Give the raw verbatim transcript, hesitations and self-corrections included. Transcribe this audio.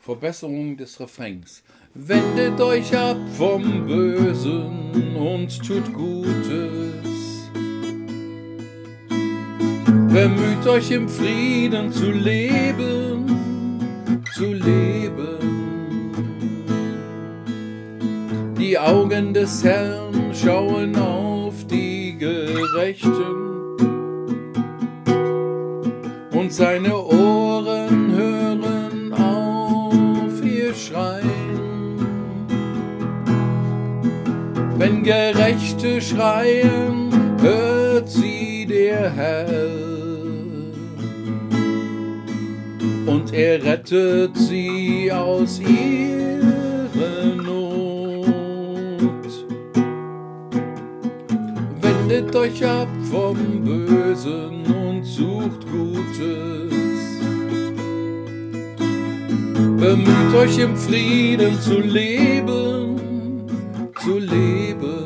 Verbesserung des Refrains. Wendet euch ab vom Bösen und tut Gutes. Bemüht euch im Frieden zu leben, zu leben. Die Augen des Herrn schauen auf die Gerechten und seine Ohren hören auf ihr Schreien. Wenn Gerechte schreien, hört sie der Herr und er rettet sie aus ihrer Not. Wendet euch ab vom Bösen und sucht Gutes. Bemüht euch im Frieden zu leben, zu leben.